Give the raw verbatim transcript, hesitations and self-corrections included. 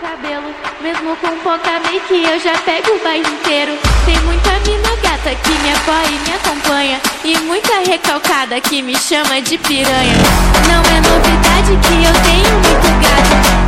cabelo, mesmo com pouca make eu já pego o bairro inteiro. Tem muita mina gata que me apoia e me acompanha, e muita recalcada que me chama de piranha. Não é novidade que eu tenho muito gato,